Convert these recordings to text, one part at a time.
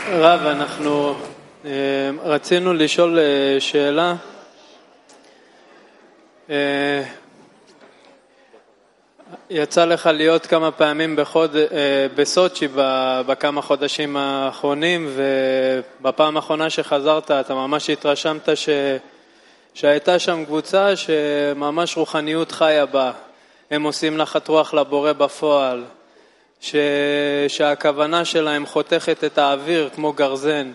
רב, אנחנו רצינו לשאול שאלה. יצא לך להיות כמה פעמים בסוצ'י בכמה חודשים האחרונים, ובפעם האחרונה שחזרת אתה ממש התרשמת שהייתה שם קבוצה שממש רוחניות חיה בה. הם עושים נחת רוח לבורא בפועל, שהכוונה שלהם חותכת את האוויר כמו גרזן.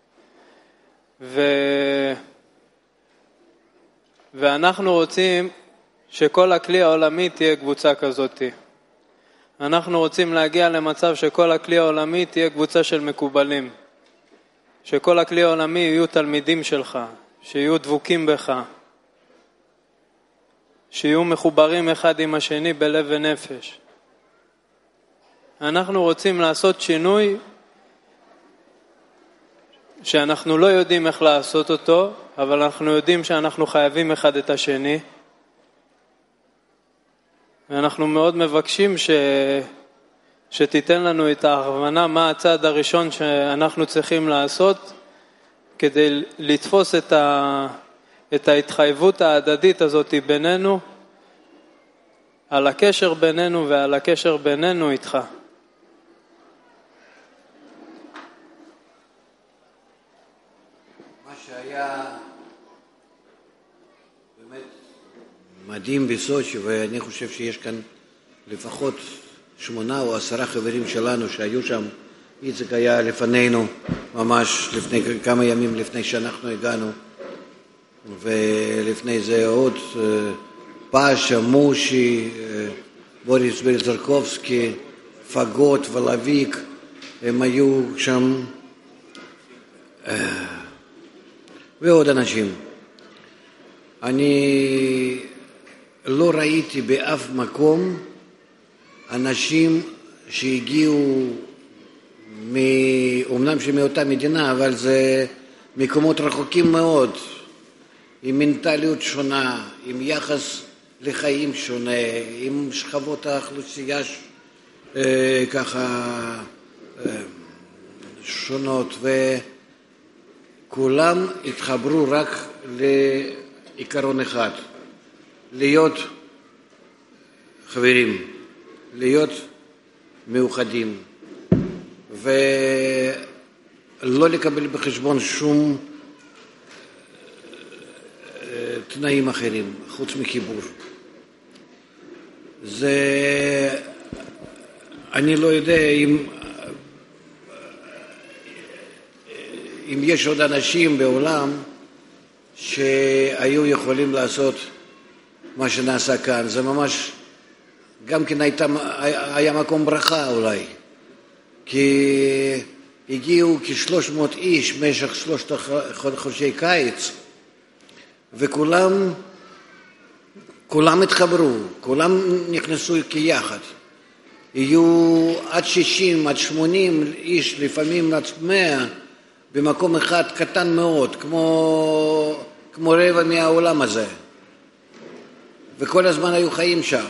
ואנחנו רוצים שכל הכלי העולמי תהיה קבוצה כזאת. אנחנו רוצים להגיע למצב שכל הכלי העולמי תהיה קבוצה של מקובלים. שכל הכלי העולמי יהיו תלמידים שלך, שיהיו דבוקים בך, שיהיו מחוברים אחד עם השני בלב ונפש. אנחנו רוצים לעשות שינוי שאנחנו לא יודעים איך לעשות אותו, אבל אנחנו יודעים שאנחנו חייבים אחד את השני. ואנחנו מאוד מבקשים שתיתן לנו את ההבנה מה הצעד הראשון שאנחנו צריכים לעשות כדי לתפוס את ההתחייבות ההדדית הזאת בינינו, על הקשר בינינו ועל הקשר בינינו איתך. מה שהיה באמת מדהים בסוצ'י, ואני חושב שיש כאן לפחות 8 או 10 חברים שלנו שהיו שם. איציק היה לפנינו ממש לפני כמה ימים לפני שאנחנו הגענו, ולפני זה עוד פאשה, מושי, בוריס ברזרקובסקי, פגות ולוויק, הם היו שם, ועוד אנשים. אני לא ראיתי באף מקום אנשים שהגיעו אומנם שמאותה מדינה, אבל זה מקומות רחוקים מאוד, עם מנטליות שונה, עם יחס לחיים שונה, עם שכבות האוכלוסייה ככה שונות, וכולם התחברו רק לעיקרון אחד, להיות חברים, להיות מאוחדים, ולא לקבל בחשבון שום תנאים אחרים חוץ מחיבור. אני לא יודע אם יש עוד אנשים בעולם שהיו יכולים לעשות מה שנעשה כאן. זה ממש גם כן היה מקום ברכה אולי, כי הגיעו כ-300 איש במשך 3 חודשי קיץ, וכולם התחברו, כולם נכנסו כיחד. יהיו עד 60, עד 80 איש, לפעמים עד 100, במקום אחד קטן מאוד, כמו רבע מהעולם הזה. וכל הזמן היו חיים שם.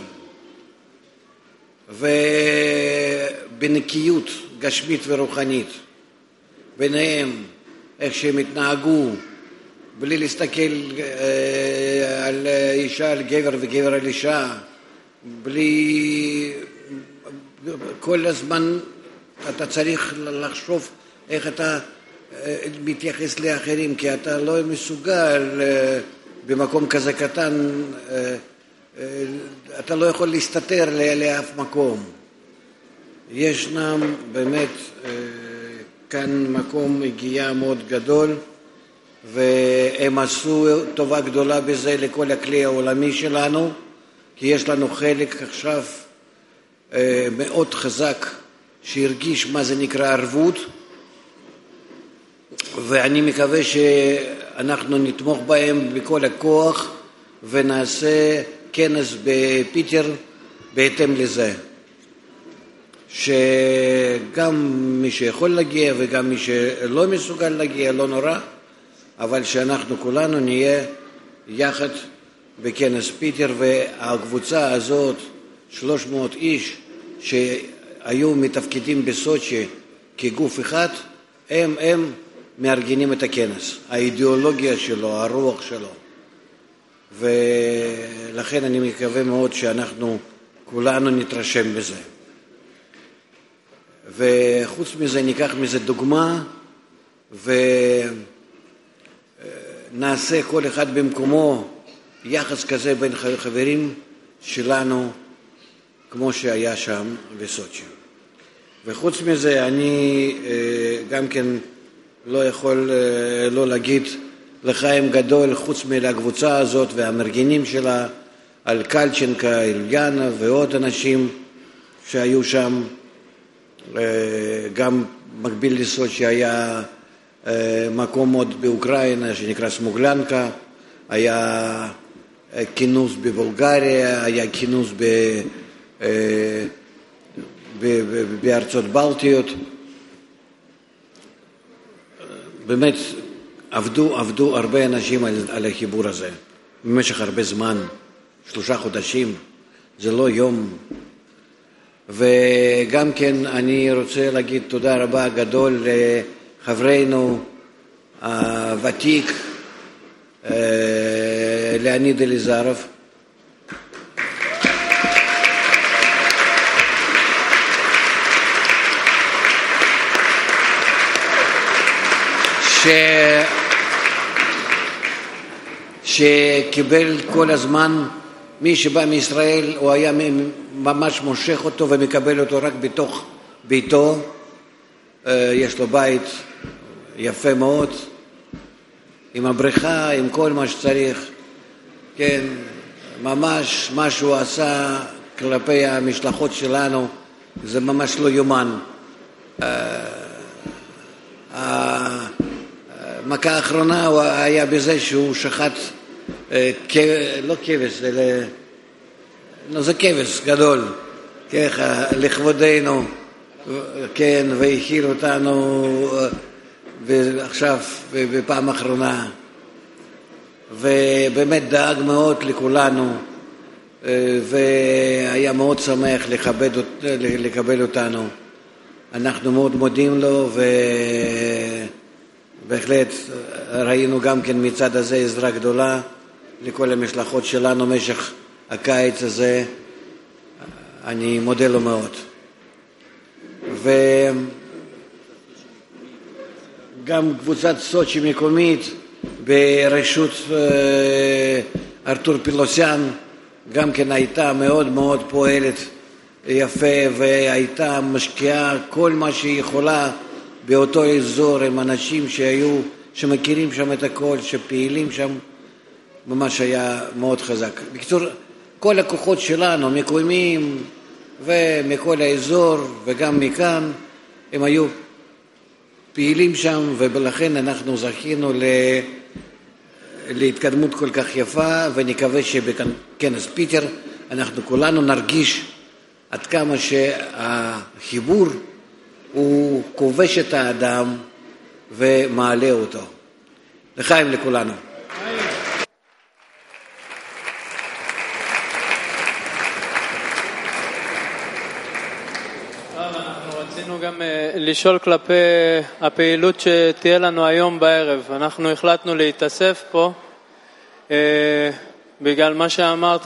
ובנקיות גשמית ורוחנית ביניהם, איך שהם התנהגו, בלי להסתכל על אישה על גבר וגבר על אישה, בלי כל הזמן אתה צריך לחשוב איך אתה מתייחס לאחרים, כי אתה לא מסוגל במקום כזה קטן, אתה לא יכול להסתתר לאף מקום. ישנם באמת כאן מקום הגיעה מאוד גדול, והם עשו טובה גדולה בזה לכל הכלי העולמי שלנו, כי יש לנו חלק עכשיו מאוד חזק שהרגיש מה זה נקרא ערבות, ואני מקווה שאנחנו נתמוך בהם בכל הכוח ונעשה כנס בפיטר בהתאם לזה, שגם מי שיכול להגיע וגם מי שלא מסוגל להגיע לא נורא, אבל שאנחנו כולנו נהיה יחד בכנס פיטר. והקבוצה הזאת 300 איש שהיו מתפקידים בסוצ'י כגוף אחד, הם מארגנים את הכנס, האידיאולוגיה שלו, הרוח שלו. ולכן אני מקווה מאוד שאנחנו כולנו נתרשם בזה. וחוץ מזה ניקח מזה דוגמה ונעשה כל אחד במקומו יחס כזה בין חברים שלנו כמו שהיה שם בסוצ'י. וחוץ מזה אני גם כן לא יכול לא להגיד לחיים גדול חוץ מהקבוצה הזאת והמארגנים שלה, על קלצ'נקה, אליאנה ועוד אנשים שהיו שם. גם מקביל לסוצ'י היה מקום עוד באוקראינה שנקרא סמוגלנקה, היה כינוס בבולגריה, היה כינוס בארצות בלטיות. באמת עבדו הרבה אנשים על החיבור הזה במשך הרבה זמן, 3 חודשים, זה לא יום. וגם כן אני רוצה להגיד תודה רבה גדול לחברנו הוותיק ליאוניד אליזרוב, שקיבל כל הזמן, מי שבא מישראל הוא היה ממש מושך אותו ומקבל אותו רק בתוך ביתו. יש לו בית יפה מאוד, עם הבריכה, עם כל מה שצריך. כן, ממש מה שהוא עשה כלפי המשלחות שלנו, זה ממש לא יומן. המכה האחרונה הוא היה בזה שהוא שחט, לא כבש, זה כבש גדול, ככה, לכבודנו, כן, והכיל אותנו, ועכשיו, בפעם האחרונה, ובאמת דאג מאוד לכולנו, והיה מאוד שמח לקבל אותנו. אנחנו מאוד מודים לו, ובהחלט ראינו גם כן מצד הזה עזרה גדולה לכל המשלחות שלנו במשך הקיץ הזה. אני מודה לו מאוד. וגם קבוצת סוצ'י מקומית ברשות ארתור פילוסיאן גם כן הייתה מאוד מאוד פועלת יפה, והייתה משקיעה כל מה שהיא יכולה באותו אזור עם אנשים שמכירים שם את הכל, שפעילים שם. ממש היה מאוד חזק. בקיצור, כל הכוחות שלנו, מקומיים ומכל האזור וגם מכאן, הם היו פעילים שם, ולכן אנחנו זכינו להתקדמות כל כך יפה, ונקווה שבכנס פיטר אנחנו כולנו נרגיש עד כמה שהחיבור הוא כובש את האדם ומעלה אותו. לחיים לכולנו. רצינו גם לשאול כלפי הפעילות שתהיה לנו היום בערב. אנחנו החלטנו להתאסף פה בגלל מה שאמרת,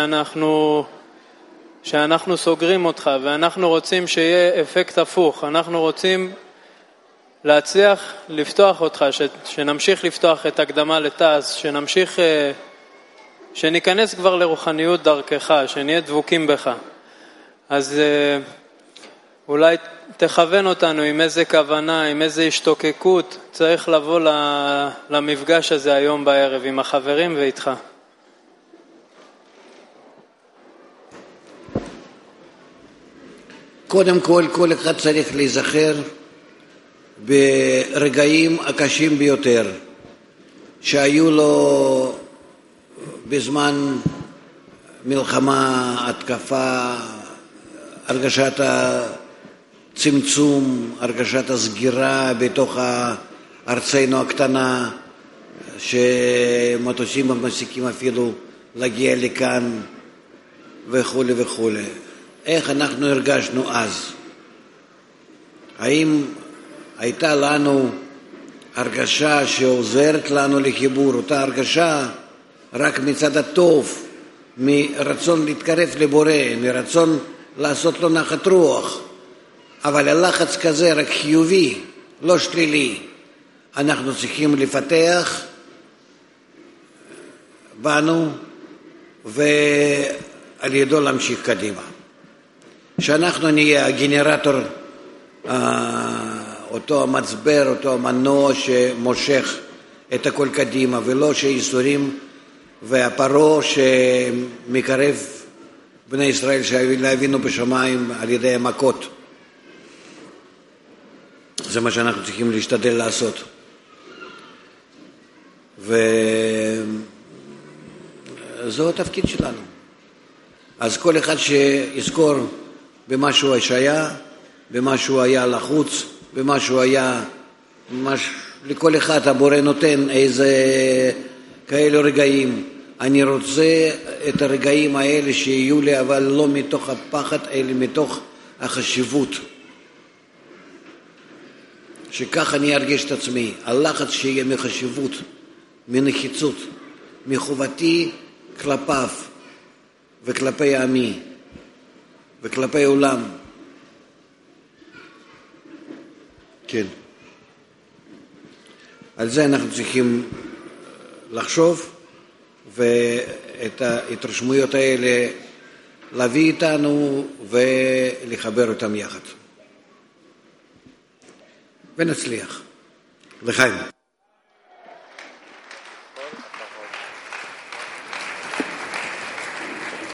שאנחנו סוגרים אותך, ואנחנו רוצים שיהיה אפקט הפוך. אנחנו רוצים להצליח לפתוח אותך, שנמשיך לפתוח את הקדמה לתעש, שניכנס כבר לרוחניות דרכך, שנהיה דבוקים בך. אז אולי תכוון אותנו עם איזה כוונה, עם איזה השתוקקות צריך לבוא למפגש הזה היום בערב עם החברים ואיתך. קודם כל אחד צריך להיזכר ברגעים הקשים ביותר שהיו לו בזמן מלחמה, התקפה, הרגשת הצמצום, הרגשת הסגירה בתוך ארצנו הקטנה, שמטוסים מפסיקים אפילו להגיע לכאן וכו' וכו'. איך אנחנו הרגשנו אז? האם הייתה לנו הרגשה שעוזרת לנו לחיבור, אותה הרגשה רק מצד הטוב, מרצון להתקרב לבורא, מרצון לעשות לו נחת רוח, אבל הלחץ כזה רק חיובי, לא שלילי. אנחנו צריכים לפתח בנו ועל ידו להמשיך קדימה. שאנחנו נהיה הגנרטור, אותו המצבר, אותו המנוע שמושך את הכל קדימה, ולא שאיסורים והפרו שמקרב בני ישראל להבינו בשמיים על ידי המכות. זה מה שאנחנו צריכים להשתדל לעשות. וזהו התפקיד שלנו. אז כל אחד שיזכור במה שהוא שהיה, במה שהוא היה לחוץ, במה שהוא היה, לכל אחד הבורא נותן איזה כאלו רגעים. אני רוצה את הרגעים האלה שיהיו לי, אבל לא מתוך הפחד, אלא מתוך החשיבות. שכך אני ארגיש את עצמי. הלחץ שיהיה מחשיבות, מנחיצות, מחובתי כלפיו וכלפי עמי וכלפי עולם. כן. על זה אנחנו צריכים לחשוב, ואת ההתרשמויות האלה להביא איתנו ולחבר אותם יחד. ונצליח. לחיים.